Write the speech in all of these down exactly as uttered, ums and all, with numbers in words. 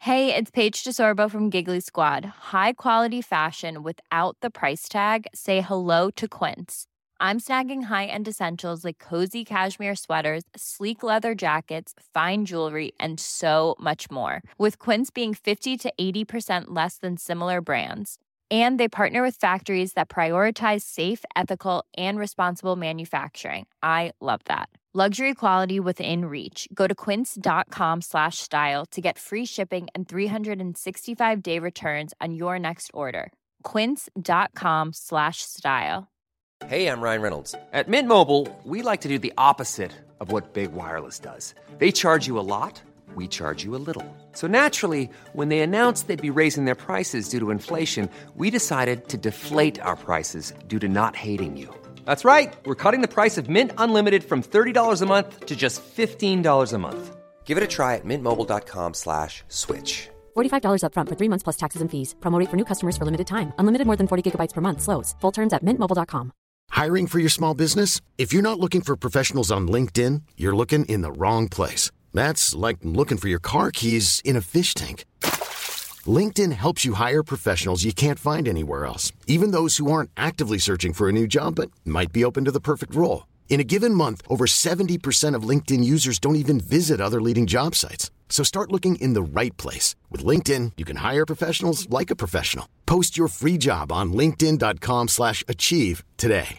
Hey, it's Paige DeSorbo from Giggly Squad. High quality fashion without the price tag. Say hello to Quince. I'm snagging high-end essentials like cozy cashmere sweaters, sleek leather jackets, fine jewelry, and so much more. With Quince being fifty to eighty percent less than similar brands. And they partner with factories that prioritize safe, ethical, and responsible manufacturing. I love that. Luxury quality within reach. Go to quince.com slash style to get free shipping and three sixty-five day returns on your next order. Quince.com slash style. Hey, I'm Ryan Reynolds. At Mint Mobile, we like to do the opposite of what Big Wireless does. They charge you a lot, we charge you a little. So naturally, when they announced they'd be raising their prices due to inflation, we decided to deflate our prices due to not hating you. That's right. We're cutting the price of Mint Unlimited from thirty dollars a month to just fifteen dollars a month. Give it a try at mintmobile.com slash switch. forty-five dollars up front for three months plus taxes and fees. Promo rate for new customers for limited time. Unlimited more than forty gigabytes per month. Slows full terms at mint mobile dot com. Hiring for your small business? If you're not looking for professionals on LinkedIn, you're looking in the wrong place. That's like looking for your car keys in a fish tank. LinkedIn helps you hire professionals you can't find anywhere else, even those who aren't actively searching for a new job but might be open to the perfect role. In a given month, over seventy percent of LinkedIn users don't even visit other leading job sites. So start looking in the right place. With LinkedIn, you can hire professionals like a professional. Post your free job on linkedin.com slash achieve today.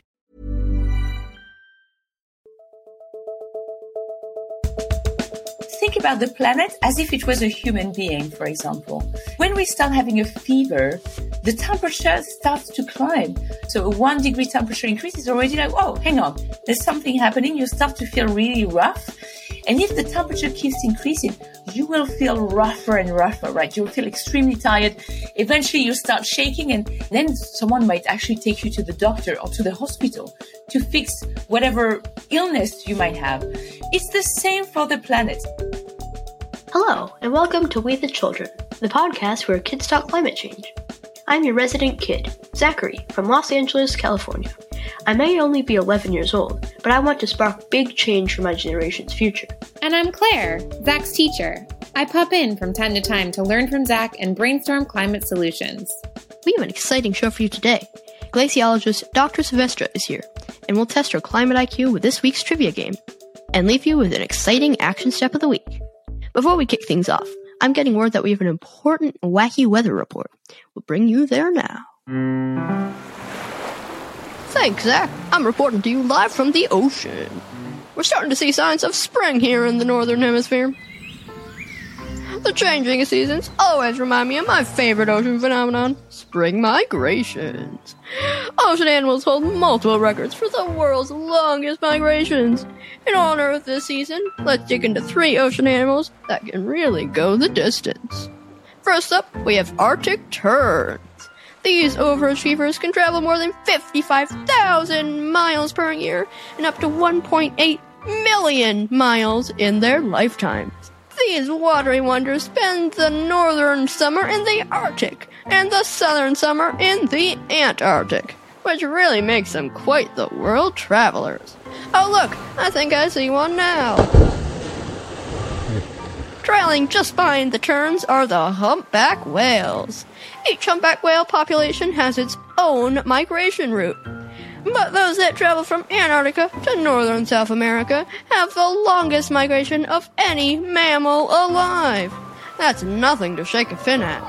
Think about the planet as if it was a human being, for example. When we start having a fever, the temperature starts to climb. So a one degree temperature increase is already like, oh, hang on, there's something happening. You start to feel really rough. And if the temperature keeps increasing, you will feel rougher and rougher, right? You'll feel extremely tired. Eventually you start shaking, and then someone might actually take you to the doctor or to the hospital to fix whatever illness you might have. It's the same for the planet. Hello, and welcome to We the Children, the podcast where kids talk climate change. I'm your resident kid, Zachary, from Los Angeles, California. I may only be eleven years old, but I want to spark big change for my generation's future. And I'm Claire, Zach's teacher. I pop in from time to time to learn from Zach and brainstorm climate solutions. We have an exciting show for you today. Glaciologist Doctor Silvestra is here, and we'll test her climate I Q with this week's trivia game, and leave you with an exciting action step of the week. Before we kick things off, I'm getting word that we have an important, wacky weather report. We'll bring you there now. Thanks, Zach. I'm reporting to you live from the ocean. We're starting to see signs of spring here in the northern hemisphere. The changing of seasons always remind me of my favorite ocean phenomenon, spring migrations. Ocean animals hold multiple records for the world's longest migrations. In honor of this season, let's dig into three ocean animals that can really go the distance. First up, we have Arctic terns. These overachievers can travel more than fifty-five thousand miles per year and up to one point eight million miles in their lifetimes. These watery wonders spend the northern summer in the Arctic and the southern summer in the Antarctic, which really makes them quite the world travelers. Oh look, I think I see one now. Trailing just behind the terns are the humpback whales. Each humpback whale population has its own migration route. But those that travel from Antarctica to northern South America have the longest migration of any mammal alive. That's nothing to shake a fin at.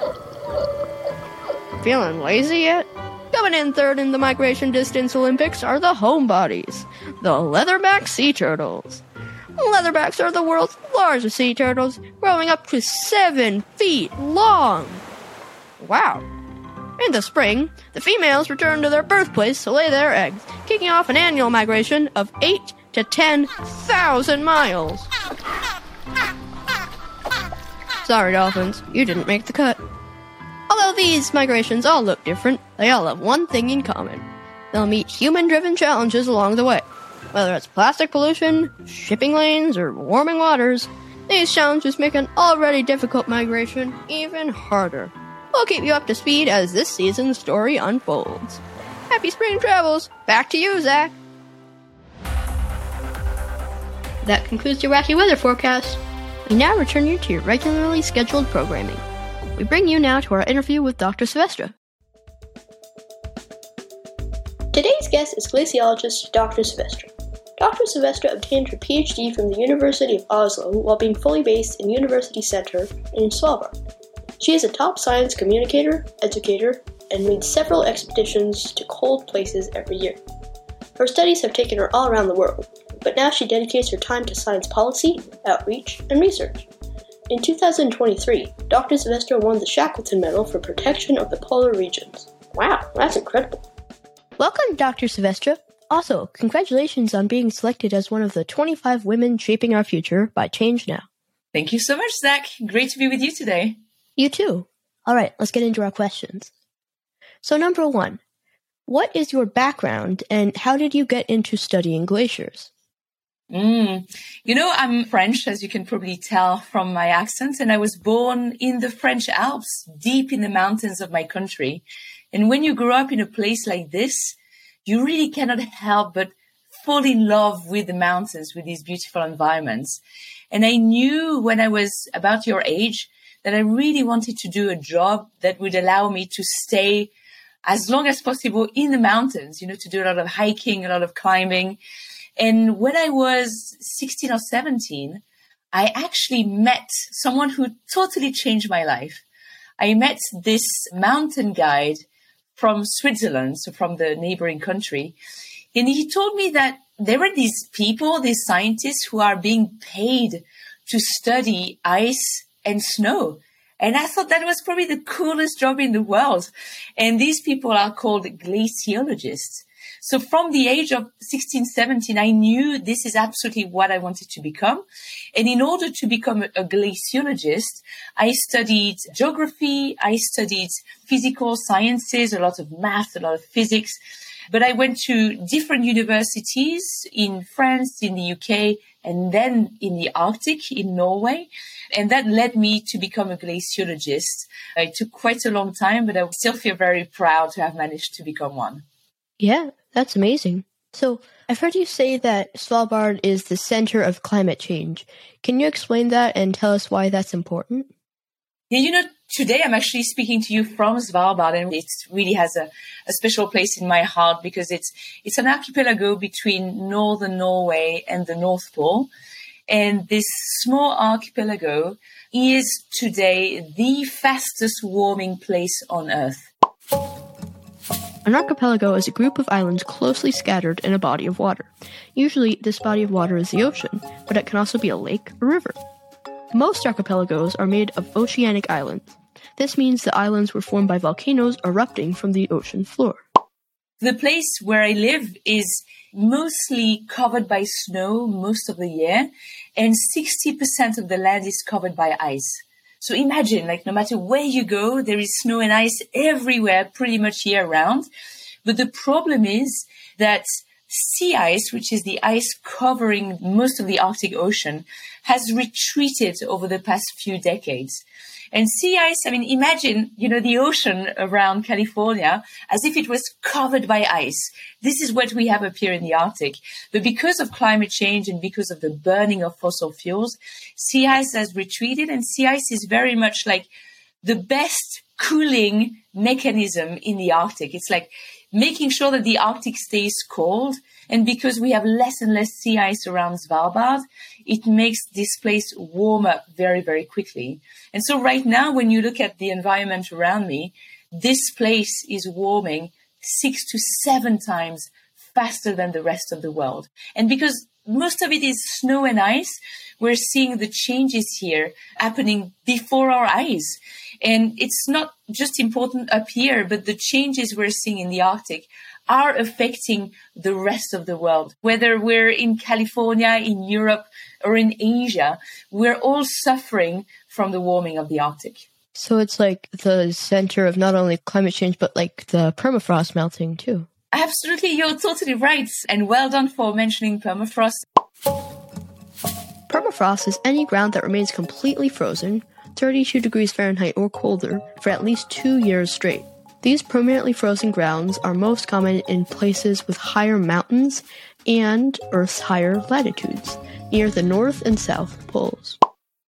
Feeling lazy yet? Coming in third in the migration distance Olympics are the homebodies, the leatherback sea turtles. Leatherbacks are the world's largest sea turtles, growing up to seven feet long. Wow. In the spring, the females return to their birthplace to lay their eggs, kicking off an annual migration of eight to ten thousand miles. Sorry, dolphins, you didn't make the cut. Although these migrations all look different, they all have one thing in common. They'll meet human-driven challenges along the way. Whether it's plastic pollution, shipping lanes, or warming waters, these challenges make an already difficult migration even harder. We'll keep you up to speed as this season's story unfolds. Happy spring travels! Back to you, Zach! That concludes your wacky weather forecast. You now return you to your regularly scheduled programming. We bring you now to our interview with Doctor Silvestre. Today's guest is glaciologist Doctor Silvestre. Doctor Silvestre obtained her P H D from the University of Oslo while being fully based in University Center in Svalbard. She is a top science communicator, educator, and leads several expeditions to cold places every year. Her studies have taken her all around the world, but now she dedicates her time to science policy, outreach, and research. In two thousand twenty-three, Doctor Silvestre won the Shackleton Medal for protection of the polar regions. Wow, that's incredible. Welcome, Doctor Silvestre. Also, congratulations on being selected as one of the twenty-five women shaping our future by Change Now. Thank you so much, Zach. Great to be with you today. You too. All right, let's get into our questions. So number one, what is your background and how did you get into studying glaciers? Mm. You know, I'm French, as you can probably tell from my accent, and I was born in the French Alps, deep in the mountains of my country. And when you grow up in a place like this, you really cannot help but fall in love with the mountains, with these beautiful environments. And I knew when I was about your age that I really wanted to do a job that would allow me to stay as long as possible in the mountains, you know, to do a lot of hiking, a lot of climbing. And when I was sixteen or seventeen, I actually met someone who totally changed my life. I met this mountain guide from Switzerland, so from the neighboring country. And he told me that there were these people, these scientists who are being paid to study ice and snow. And I thought that was probably the coolest job in the world. And these people are called glaciologists. So from the age of sixteen, seventeen, I knew this is absolutely what I wanted to become. And in order to become a glaciologist, I studied geography, I studied physical sciences, a lot of math, a lot of physics. But I went to different universities in France, in the U K, and then in the Arctic, in Norway. And that led me to become a glaciologist. It took quite a long time, but I still feel very proud to have managed to become one. Yeah, that's amazing. So I've heard you say that Svalbard is the center of climate change. Can you explain that and tell us why that's important? Yeah, you know, today I'm actually speaking to you from Svalbard, and it really has a, a special place in my heart because it's it's an archipelago between northern Norway and the North Pole. And this small archipelago is today the fastest warming place on Earth. An archipelago is a group of islands closely scattered in a body of water. Usually, this body of water is the ocean, but it can also be a lake or river. Most archipelagos are made of oceanic islands. This means the islands were formed by volcanoes erupting from the ocean floor. The place where I live is mostly covered by snow most of the year, and sixty percent of the land is covered by ice. So imagine, like, no matter where you go, there is snow and ice everywhere, pretty much year round. But the problem is that sea ice, which is the ice covering most of the Arctic Ocean, has retreated over the past few decades. And sea ice, I mean, imagine, you know, the ocean around California as if it was covered by ice. This is what we have up here in the Arctic. But because of climate change and because of the burning of fossil fuels, sea ice has retreated, and sea ice is very much like the best cooling mechanism in the Arctic. It's like making sure that the Arctic stays cold. And because we have less and less sea ice around Svalbard, it makes this place warm up very, very quickly. And so right now, when you look at the environment around me, this place is warming six to seven times faster than the rest of the world. And because most of it is snow and ice, we're seeing the changes here happening before our eyes. And it's not just important up here, but the changes we're seeing in the Arctic are affecting the rest of the world. Whether we're in California, in Europe, or in Asia, we're all suffering from the warming of the Arctic. So it's like the center of not only climate change, but like the permafrost melting too. Absolutely, you're totally right. And well done for mentioning permafrost. Permafrost is any ground that remains completely frozen, thirty-two degrees Fahrenheit or colder, for at least two years straight. These permanently frozen grounds are most common in places with higher mountains and Earth's higher latitudes, near the North and South poles.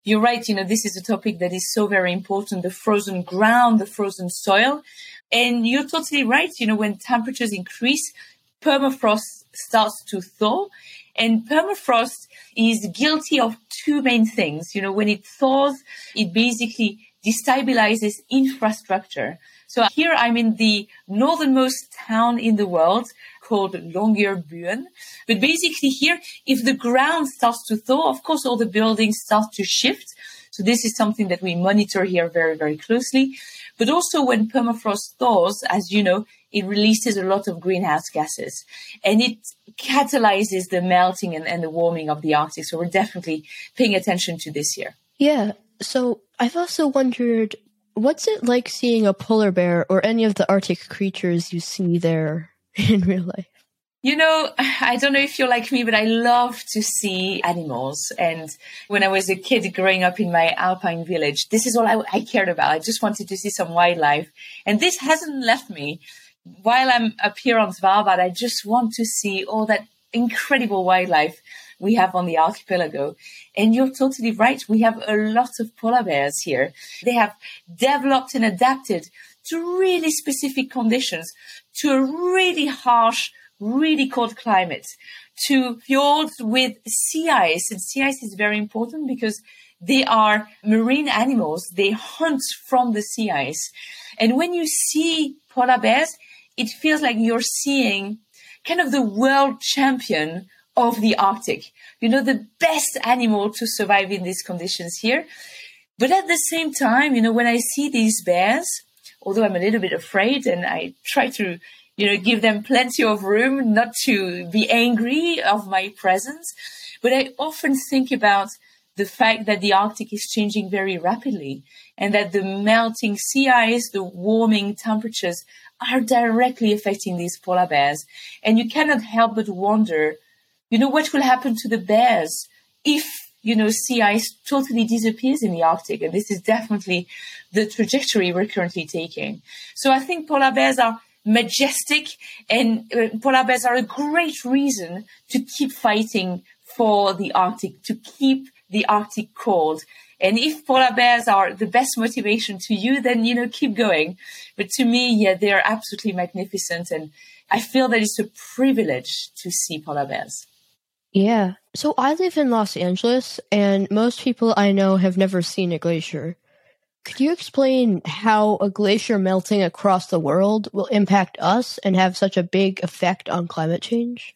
You're right. You know, this is a topic that is so very important, the frozen ground, the frozen soil. And you're totally right. You know, when temperatures increase, permafrost starts to thaw. And permafrost is guilty of two main things. You know, when it thaws, it basically destabilizes infrastructure. So here I'm in the northernmost town in the world called Longyearbyen. But basically here, if the ground starts to thaw, of course, all the buildings start to shift. So this is something that we monitor here very, very closely. But also when permafrost thaws, as you know, it releases a lot of greenhouse gases and it catalyzes the melting and, and the warming of the Arctic. So we're definitely paying attention to this here. Yeah. So I've also wondered, what's it like seeing a polar bear or any of the Arctic creatures you see there in real life? You know, I don't know if you're like me, but I love to see animals. And when I was a kid growing up in my alpine village, this is all I, I cared about. I just wanted to see some wildlife. And this hasn't left me. While I'm up here on Svalbard, I just want to see all that incredible wildlife we have on the archipelago. And you're totally right. We have a lot of polar bears here. They have developed and adapted to really specific conditions, to a really harsh, really cold climate, to fjords with sea ice. And sea ice is very important because they are marine animals. They hunt from the sea ice. And when you see polar bears, it feels like you're seeing kind of the world champion of the Arctic. You know, the best animal to survive in these conditions here. But at the same time, you know, when I see these bears, although I'm a little bit afraid and I try to, you know, give them plenty of room not to be angry of my presence, but I often think about the fact that the Arctic is changing very rapidly and that the melting sea ice, the warming temperatures are directly affecting these polar bears. And you cannot help but wonder, you know, what will happen to the bears if, you know, sea ice totally disappears in the Arctic. And this is definitely the trajectory we're currently taking. So I think polar bears are majestic and uh, polar bears are a great reason to keep fighting for the Arctic, to keep the Arctic cold. And if polar bears are the best motivation to you, then, you know, keep going. But to me, yeah, they are absolutely magnificent. And I feel that it's a privilege to see polar bears. Yeah. So I live in Los Angeles, and most people I know have never seen a glacier. Could you explain how a glacier melting across the world will impact us and have such a big effect on climate change?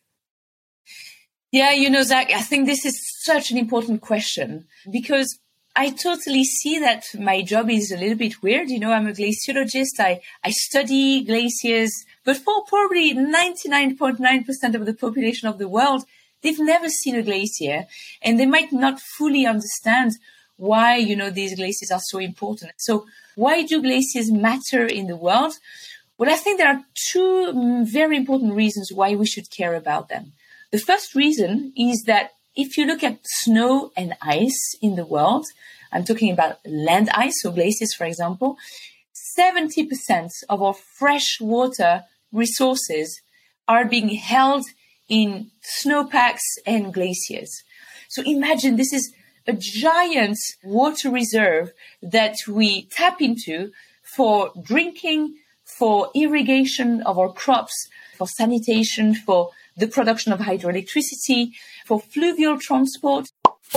Yeah, you know, Zach, I think this is such an important question because I totally see that my job is a little bit weird. You know, I'm a glaciologist. I, I study glaciers, but for probably ninety-nine point nine percent of the population of the world, they've never seen a glacier and they might not fully understand why, you know, these glaciers are so important. So why do glaciers matter in the world? Well, I think there are two very important reasons why we should care about them. The first reason is that if you look at snow and ice in the world, I'm talking about land ice, so glaciers, for example, seventy percent of our fresh water resources are being held in snowpacks and glaciers. So imagine this is a giant water reserve that we tap into for drinking, for irrigation of our crops, for sanitation, for the production of hydroelectricity, for fluvial transport.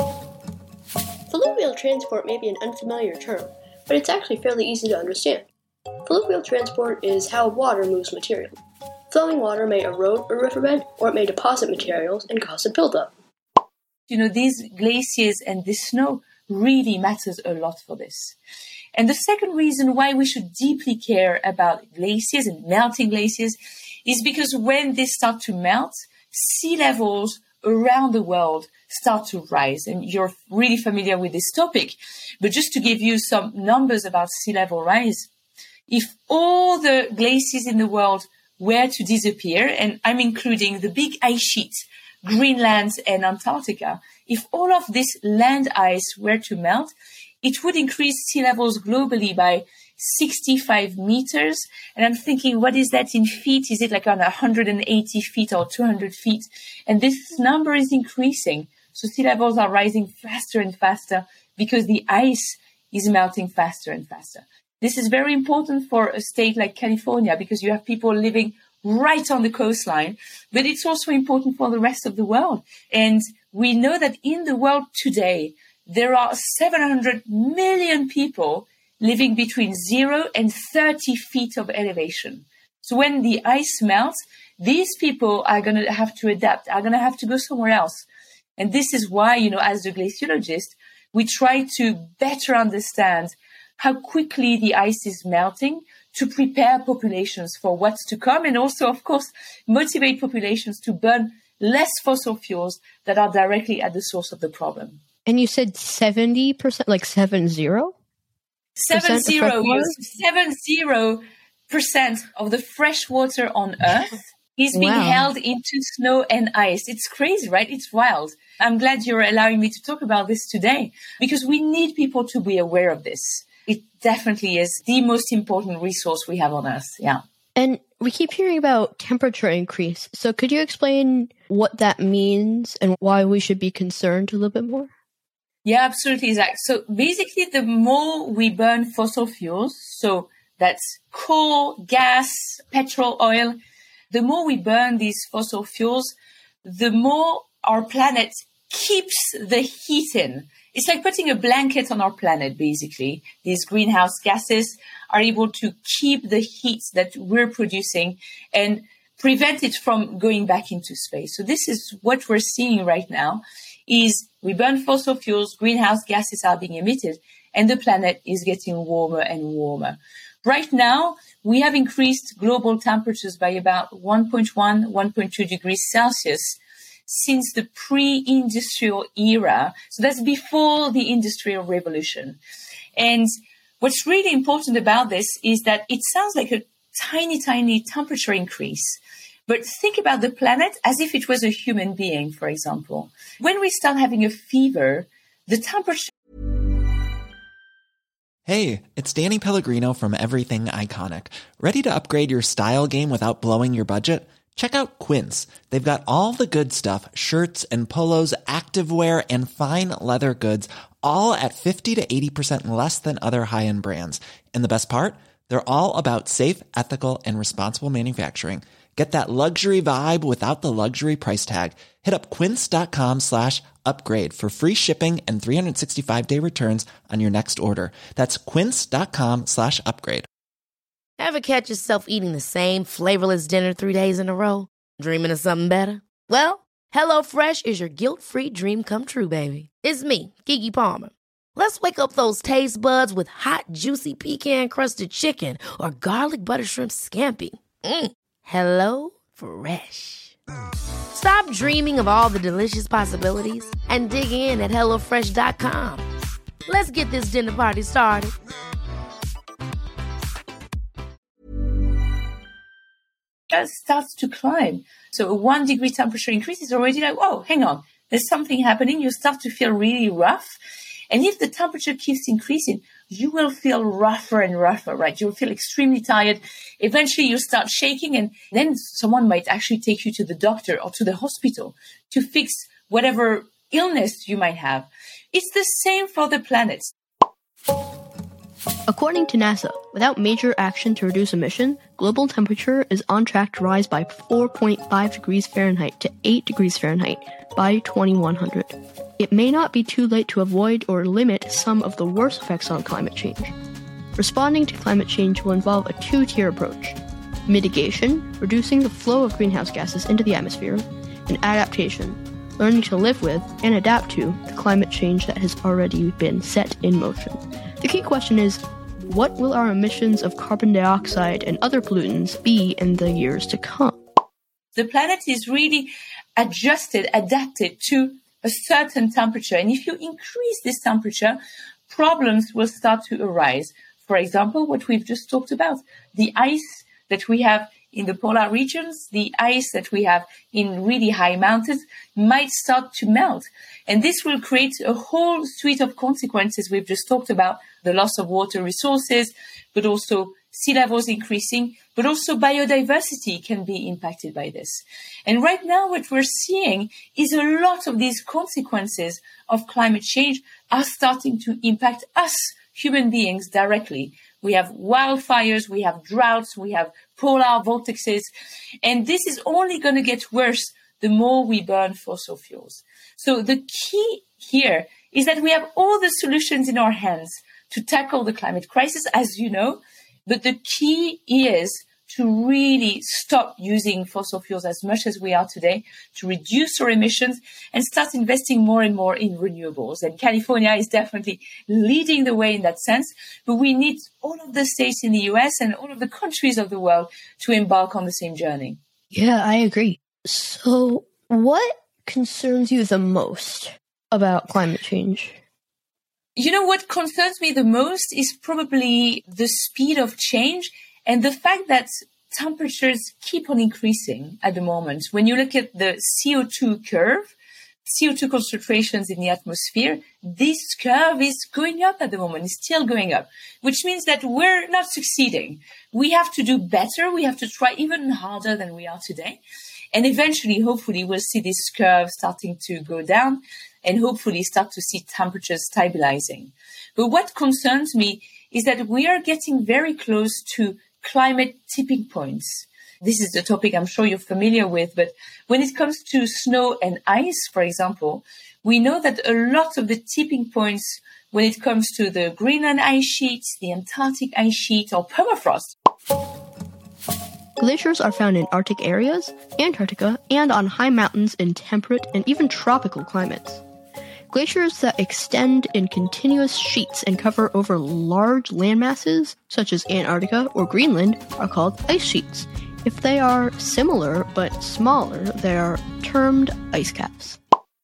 Fluvial transport may be an unfamiliar term, but it's actually fairly easy to understand. Fluvial transport is how water moves material. Flowing water may erode a riverbed, or it may deposit materials and cause a buildup. You know, these glaciers and this snow really matters a lot for this. And the second reason why we should deeply care about glaciers and melting glaciers is because when they start to melt, sea levels around the world start to rise. And you're really familiar with this topic. But just to give you some numbers about sea level rise, if all the glaciers in the world were to disappear, and I'm including the big ice sheets, Greenland and Antarctica, if all of this land ice were to melt, it would increase sea levels globally by sixty-five meters. And I'm thinking, what is that in feet? Is it like on one hundred eighty feet or two hundred feet? And this number is increasing. So sea levels are rising faster and faster because the ice is melting faster and faster. This is very important for a state like California because you have people living right on the coastline, but it's also important for the rest of the world. And we know that in the world today, there are seven hundred million people living between zero and thirty feet of elevation. So when the ice melts, these people are going to have to adapt, are going to have to go somewhere else. And this is why, you know, as a glaciologist, we try to better understand how quickly the ice is melting to prepare populations for what's to come, and also, of course, motivate populations to burn less fossil fuels that are directly at the source of the problem. And you said seventy percent, like seven zero? Seven zero, seven zero percent of the fresh water on Earth is being wow. held into snow and ice. It's crazy, right? It's wild. I'm glad you're allowing me to talk about this today because we need people to be aware of this. It definitely is the most important resource we have on Earth. Yeah. And we keep hearing about temperature increase. So could you explain what that means and why we should be concerned a little bit more? Yeah, absolutely, Zach. So basically, the more we burn fossil fuels, so that's coal, gas, petrol, oil, the more we burn these fossil fuels, the more our planet keeps the heat in. It's like putting a blanket on our planet, basically. These greenhouse gases are able to keep the heat that we're producing and prevent it from going back into space. So this is what we're seeing right now, is we burn fossil fuels, greenhouse gases are being emitted, and the planet is getting warmer and warmer. Right now, we have increased global temperatures by about one point one, one point two degrees Celsius since the pre-industrial era. So that's before the Industrial Revolution. And what's really important about this is that it sounds like a tiny, tiny temperature increase. But think about the planet as if it was a human being, for example. When we start having a fever, the temperature... Hey, it's Danny Pellegrino from Everything Iconic. Ready to upgrade your style game without blowing your budget? Check out Quince. They've got all the good stuff, shirts and polos, activewear, and fine leather goods, all at fifty to eighty percent less than other high-end brands. And the best part? They're all about safe, ethical, and responsible manufacturing. Get that luxury vibe without the luxury price tag. Hit up quince.com slash upgrade for free shipping and three sixty-five day returns on your next order. That's quince.com slash upgrade. Ever catch yourself eating the same flavorless dinner three days in a row? Dreaming of something better? Well, HelloFresh is your guilt-free dream come true, baby. It's me, Keke Palmer. Let's wake up those taste buds with hot, juicy pecan-crusted chicken or garlic butter shrimp scampi. Mm. Hello Fresh. Stop dreaming of all the delicious possibilities and dig in at hello fresh dot com. Let's get this dinner party started. Starts to climb. So a one degree temperature increase is already like, oh, hang on, there's something happening. You start to feel really rough. And if the temperature keeps increasing, you will feel rougher and rougher, right? You'll feel extremely tired. Eventually, you'll start shaking, and then someone might actually take you to the doctor or to the hospital to fix whatever illness you might have. It's the same for the planet. According to NASA, without major action to reduce emission, global temperature is on track to rise by four point five degrees Fahrenheit to eight degrees Fahrenheit by twenty-one hundred. It may not be too late to avoid or limit some of the worst effects on climate change. Responding to climate change will involve a two-tier approach: mitigation, reducing the flow of greenhouse gases into the atmosphere, and adaptation, learning to live with and adapt to the climate change that has already been set in motion. The key question is, what will our emissions of carbon dioxide and other pollutants be in the years to come? The planet is really adjusted, adapted to a certain temperature. And if you increase this temperature, problems will start to arise. For example, what we've just talked about, the ice that we have in the polar regions, the ice that we have in really high mountains might start to melt. And this will create a whole suite of consequences. We've just talked about the loss of water resources, but also sea levels increasing, but also biodiversity can be impacted by this. And right now what we're seeing is a lot of these consequences of climate change are starting to impact us human beings directly. We have wildfires, we have droughts, we have polar vortexes, and this is only going to get worse the more we burn fossil fuels. So the key here is that we have all the solutions in our hands to tackle the climate crisis, as you know, but the key is to really stop using fossil fuels as much as we are today, to reduce our emissions and start investing more and more in renewables. And California is definitely leading the way in that sense, but we need all of the states in the U S and all of the countries of the world to embark on the same journey. Yeah, I agree. So what concerns you the most about climate change? You know, what concerns me the most is probably the speed of change and the fact that temperatures keep on increasing at the moment. When you look at the C O two curve, C O two concentrations in the atmosphere, this curve is going up at the moment, it's still going up, which means that we're not succeeding. We have to do better. We have to try even harder than we are today. And eventually, hopefully, we'll see this curve starting to go down and hopefully start to see temperatures stabilizing. But what concerns me is that we are getting very close to climate tipping points. This is the topic I'm sure you're familiar with, but when it comes to snow and ice, for example, we know that a lot of the tipping points when it comes to the Greenland ice sheet, the Antarctic ice sheet, or permafrost. Glaciers are found in Arctic areas, Antarctica, and on high mountains in temperate and even tropical climates. Glaciers that extend in continuous sheets and cover over large landmasses, such as Antarctica or Greenland, are called ice sheets. If they are similar but smaller, they are termed ice caps.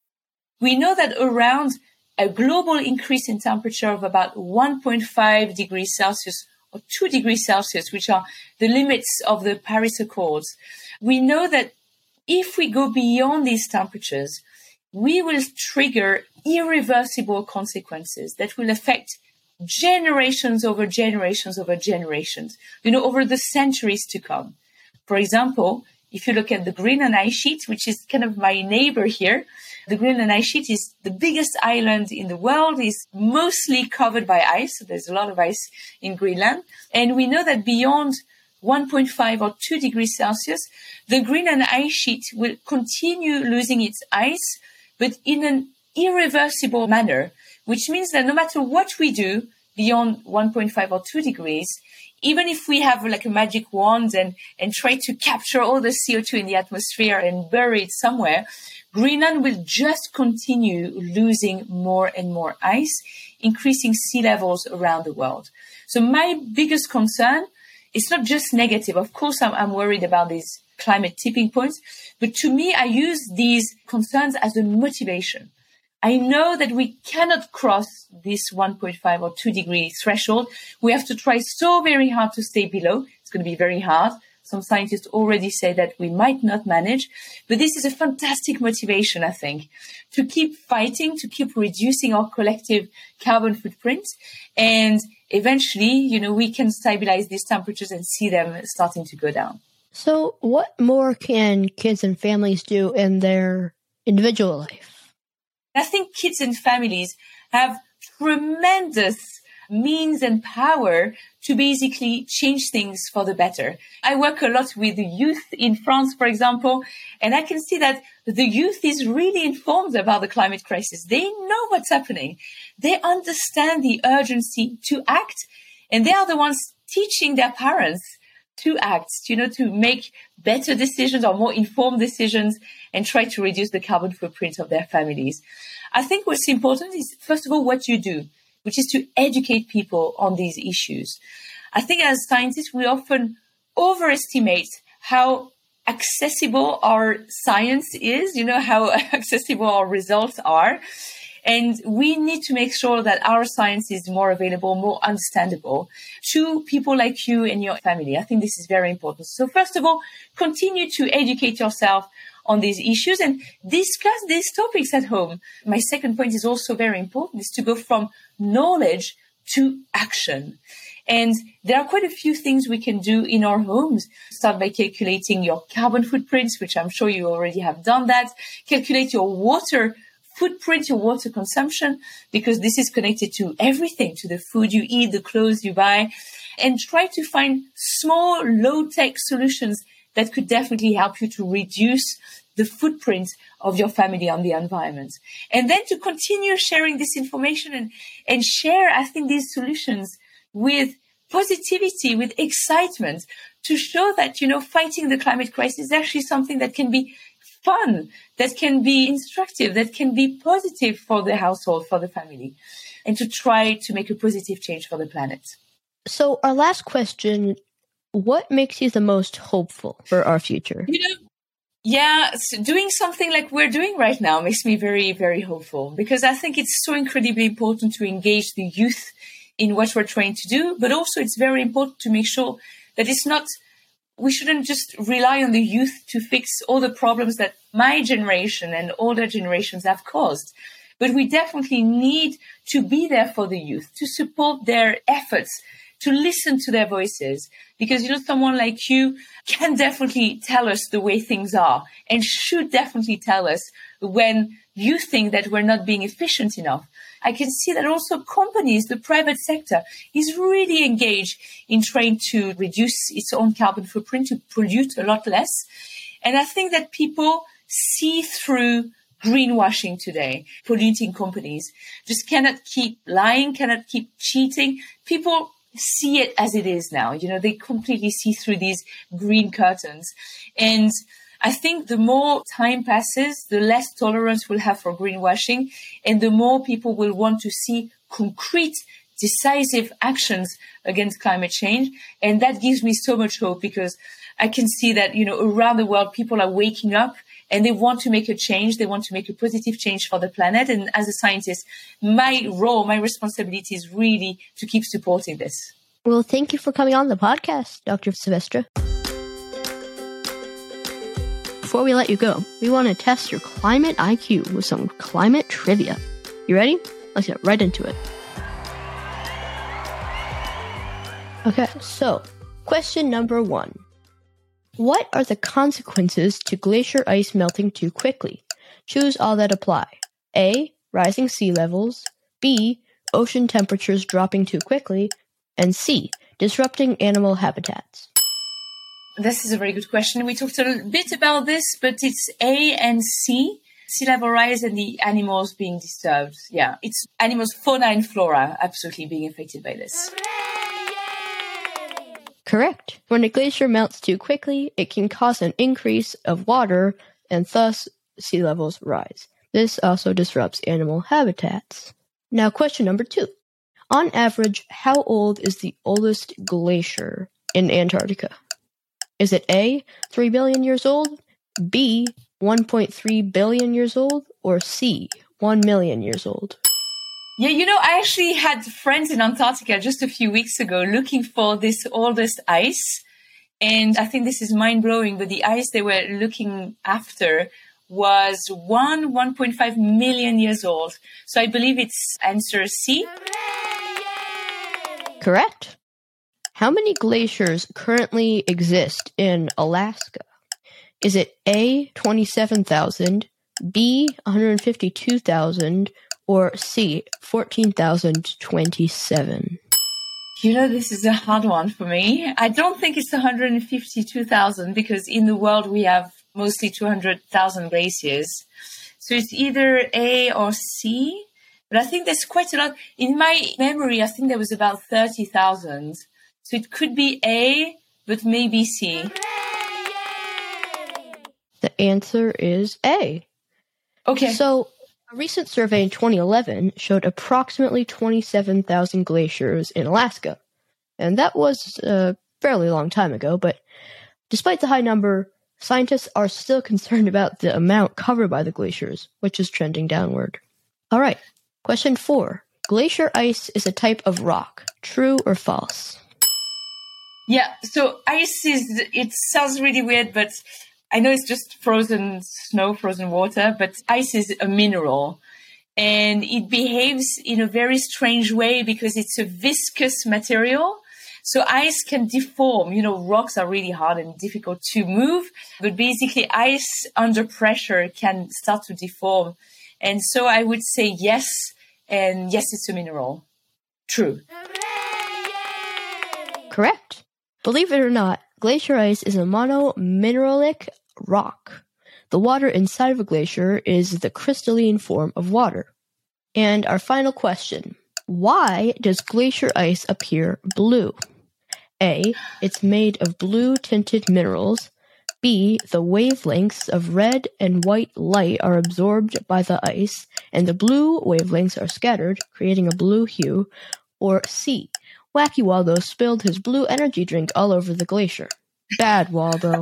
We know that around a global increase in temperature of about one point five degrees Celsius or two degrees Celsius, which are the limits of the Paris Accords, we know that if we go beyond these temperatures, we will trigger irreversible consequences that will affect generations over generations over generations, you know, over the centuries to come. For example, if you look at the Greenland ice sheet, which is kind of my neighbor here, the Greenland ice sheet is the biggest island in the world, is mostly covered by ice. So there's a lot of ice in Greenland. And we know that beyond one point five or two degrees Celsius, the Greenland ice sheet will continue losing its ice, but in an irreversible manner, which means that no matter what we do beyond one point five or two degrees, even if we have like a magic wand and, and try to capture all the C O two in the atmosphere and bury it somewhere, Greenland will just continue losing more and more ice, increasing sea levels around the world. So my biggest concern is not just negative. Of course, I'm, I'm worried about these climate tipping points, but to me, I use these concerns as a motivation. I know that we cannot cross this one point five or two degree threshold. We have to try so very hard to stay below. It's going to be very hard. Some scientists already say that we might not manage, but this is a fantastic motivation, I think, to keep fighting, to keep reducing our collective carbon footprint. And eventually, you know, we can stabilize these temperatures and see them starting to go down. So what more can kids and families do in their individual life? I think kids and families have tremendous means and power to basically change things for the better. I work a lot with the youth in France, for example, and I can see that the youth is really informed about the climate crisis. They know what's happening. They understand the urgency to act, and they are the ones teaching their parents to act, you know, to make better decisions or more informed decisions and try to reduce the carbon footprint of their families. I think what's important is, first of all, what you do, which is to educate people on these issues. I think as scientists, we often overestimate how accessible our science is, you know, how accessible our results are. And we need to make sure that our science is more available, more understandable to people like you and your family. I think this is very important. So first of all, continue to educate yourself on these issues and discuss these topics at home. My second point is also very important, is to go from knowledge to action. And there are quite a few things we can do in our homes. Start by calculating your carbon footprints, which I'm sure you already have done that. Calculate your water footprint your water consumption, because this is connected to everything, to the food you eat, the clothes you buy, and try to find small, low-tech solutions that could definitely help you to reduce the footprint of your family on the environment. And then to continue sharing this information and, and share, I think, these solutions with positivity, with excitement, to show that, you know, fighting the climate crisis is actually something that can be fun, that can be instructive, that can be positive for the household, for the family, and to try to make a positive change for the planet. So our last question, what makes you the most hopeful for our future? You know, yeah, so doing something like we're doing right now makes me very, very hopeful, because I think it's so incredibly important to engage the youth in what we're trying to do, but also it's very important to make sure that it's not, we shouldn't just rely on the youth to fix all the problems that my generation and older generations have caused. But we definitely need to be there for the youth, to support their efforts, to listen to their voices, because, you know, someone like you can definitely tell us the way things are and should definitely tell us when you think that we're not being efficient enough. I can see that also companies, the private sector, is really engaged in trying to reduce its own carbon footprint, to pollute a lot less. And I think that people see through greenwashing today. Polluting companies just cannot keep lying, cannot keep cheating. People see it as it is now. You know, they completely see through these green curtains. And I think the more time passes, the less tolerance we'll have for greenwashing, and the more people will want to see concrete, decisive actions against climate change. And that gives me so much hope, because I can see that, you know, around the world, people are waking up and they want to make a change. They want to make a positive change for the planet. And as a scientist, my role, my responsibility is really to keep supporting this. Well, thank you for coming on the podcast, Doctor Silvestre. Before we let you go, we want to test your climate I Q with some climate trivia. You ready? Let's get right into it. Okay, so question number one. What are the consequences to glacier ice melting too quickly? Choose all that apply. A. Rising sea levels. B. Ocean temperatures dropping too quickly. And C. Disrupting animal habitats. This is a very good question. We talked a bit about this, but it's A and C. Sea level rise and the animals being disturbed. Yeah, it's animals, fauna and flora absolutely being affected by this. Correct. When a glacier melts too quickly, it can cause an increase of water and thus sea levels rise. This also disrupts animal habitats. Now, question number two. On average, how old is the oldest glacier in Antarctica? Is it A, three billion years old, B, one point three billion years old, or C, one million years old? Yeah, you know, I actually had friends in Antarctica just a few weeks ago looking for this oldest ice. And I think this is mind-blowing, but the ice they were looking after was one, one point five million years old. So I believe it's answer C. Correct. How many glaciers currently exist in Alaska? Is it A, twenty-seven thousand, B, one hundred fifty-two thousand, or C, fourteen thousand twenty-seven? You know, this is a hard one for me. I don't think it's one hundred fifty-two thousand, because in the world we have mostly two hundred thousand glaciers. So it's either A or C, but I think there's quite a lot. In my memory, I think there was about thirty thousand. So it could be A, but maybe C. The answer is A. Okay. So a recent survey in twenty eleven showed approximately twenty-seven thousand glaciers in Alaska. And that was a fairly long time ago, but despite the high number, scientists are still concerned about the amount covered by the glaciers, which is trending downward. All right, question four. Glacier ice is a type of rock. True or false? Yeah, so ice is, it sounds really weird, but I know it's just frozen snow, frozen water, but ice is a mineral. And it behaves in a very strange way because it's a viscous material. So ice can deform. You know, rocks are really hard and difficult to move, but basically ice under pressure can start to deform. And so I would say yes. And yes, it's a mineral. True. Correct. Believe it or not, glacier ice is a monomineralic rock. The water inside of a glacier is the crystalline form of water. And our final question. Why does glacier ice appear blue? A. It's made of blue-tinted minerals. B. The wavelengths of red and white light are absorbed by the ice, and the blue wavelengths are scattered, creating a blue hue. Or C. Wacky Waldo spilled his blue energy drink all over the glacier. Bad, Waldo.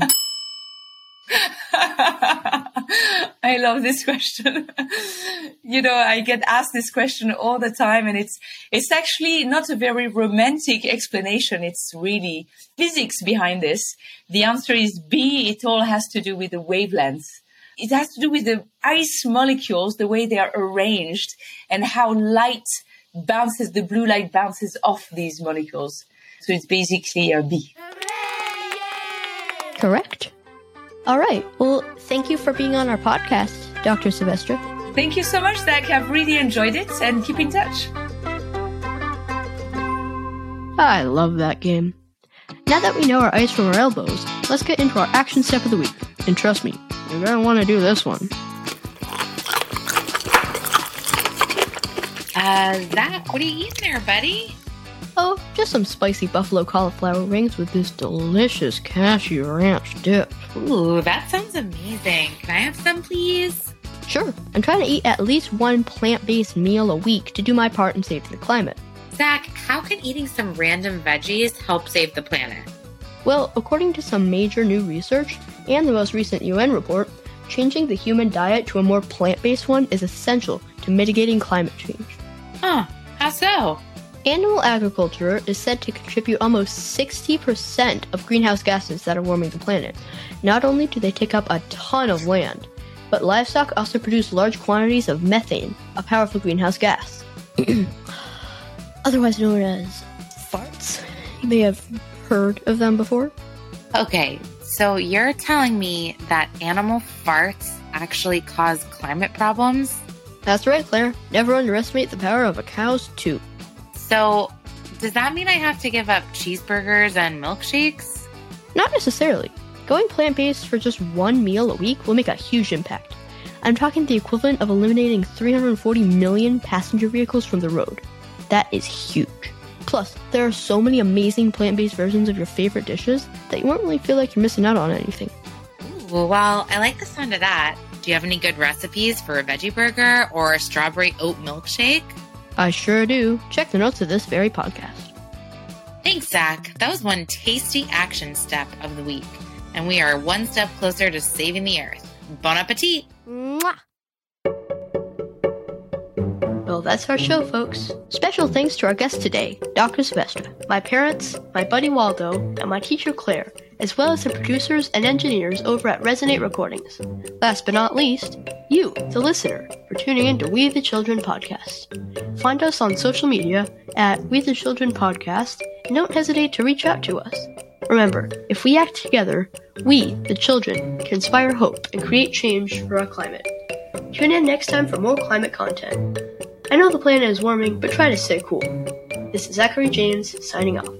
I love this question. You know, I get asked this question all the time, and it's it's actually not a very romantic explanation. It's really physics behind this. The answer is B. It all has to do with the wavelengths. It has to do with the ice molecules, the way they are arranged, and how light bounces, the blue light bounces off these molecules. So it's basically a B. Correct. All right. Well, thank you for being on our podcast, Doctor Silvestre. Thank you so much, Zach. I've really enjoyed it, and keep in touch. I love that game. Now that we know our ice from our elbows, let's get into our action step of the week. And trust me, you're going to want to do this one. Uh, Zach, what are you eating there, buddy? Oh, just some spicy buffalo cauliflower rings with this delicious cashew ranch dip. Ooh, that sounds amazing. Can I have some, please? Sure. I'm trying to eat at least one plant-based meal a week to do my part in saving the climate. Zach, how can eating some random veggies help save the planet? Well, according to some major new research and the most recent U N report, changing the human diet to a more plant-based one is essential to mitigating climate change. Huh, how so? Animal agriculture is said to contribute almost sixty percent of greenhouse gases that are warming the planet. Not only do they take up a ton of land, but livestock also produce large quantities of methane, a powerful greenhouse gas. Otherwise known as farts. You may have heard of them before. Okay, so you're telling me that animal farts actually cause climate problems? That's right, Claire. Never underestimate the power of a cow's toot. So, does that mean I have to give up cheeseburgers and milkshakes? Not necessarily. Going plant-based for just one meal a week will make a huge impact. I'm talking the equivalent of eliminating three hundred forty million passenger vehicles from the road. That is huge. Plus, there are so many amazing plant-based versions of your favorite dishes that you won't really feel like you're missing out on anything. Ooh, well, I like the sound of that. Do you have any good recipes for a veggie burger or a strawberry oat milkshake? I sure do. Check the notes of this very podcast. Thanks, Zach. That was one tasty action step of the week. And we are one step closer to saving the earth. Bon appetit! Mwah. Well, that's our show, folks. Special thanks to our guest today, Doctor Silvestre, my parents, my buddy Waldo, and my teacher Claire, as well as the producers and engineers over at Resonate Recordings. Last but not least, you, the listener, for tuning in to We the Children Podcast. Find us on social media at We the Children Podcast, and don't hesitate to reach out to us. Remember, if we act together, we, the children, can inspire hope and create change for our climate. Tune in next time for more climate content. I know the planet is warming, but try to stay cool. This is Zachary James, signing off.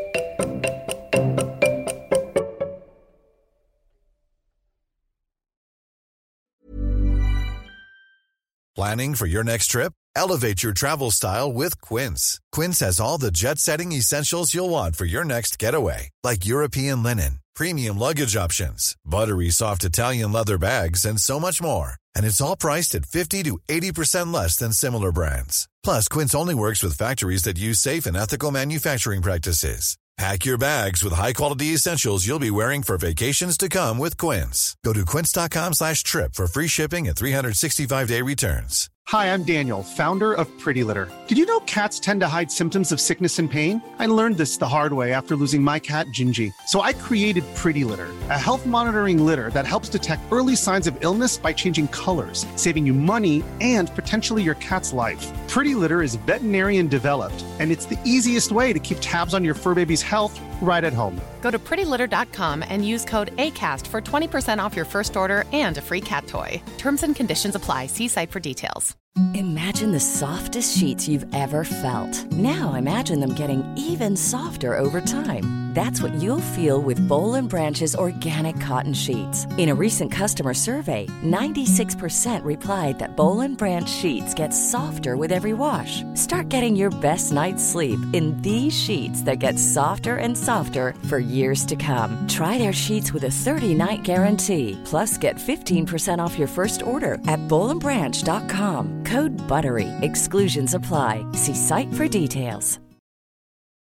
Planning for your next trip? Elevate your travel style with Quince. Quince has all the jet-setting essentials you'll want for your next getaway, like European linen, premium luggage options, buttery soft Italian leather bags, and so much more. And it's all priced at fifty to eighty percent less than similar brands. Plus, Quince only works with factories that use safe and ethical manufacturing practices. Pack your bags with high-quality essentials you'll be wearing for vacations to come with Quince. Go to quince.com slash trip for free shipping and three sixty-five day returns. Hi, I'm Daniel, founder of Pretty Litter. Did you know cats tend to hide symptoms of sickness and pain? I learned this the hard way after losing my cat, Gingy. So I created Pretty Litter, a health monitoring litter that helps detect early signs of illness by changing colors, saving you money and potentially your cat's life. Pretty Litter is veterinarian developed, and it's the easiest way to keep tabs on your fur baby's health right at home. Go to pretty litter dot com and use code ACAST for twenty percent off your first order and a free cat toy. Terms and conditions apply. See site for details. Imagine the softest sheets you've ever felt. Now imagine them getting even softer over time. That's what you'll feel with Boll and Branch's organic cotton sheets. In a recent customer survey, ninety-six percent replied that Boll and Branch sheets get softer with every wash. Start getting your best night's sleep in these sheets that get softer and softer for years to come. Try their sheets with a thirty-night guarantee. Plus, get fifteen percent off your first order at boll and branch dot com. Code BUTTERY. Exclusions apply. See site for details.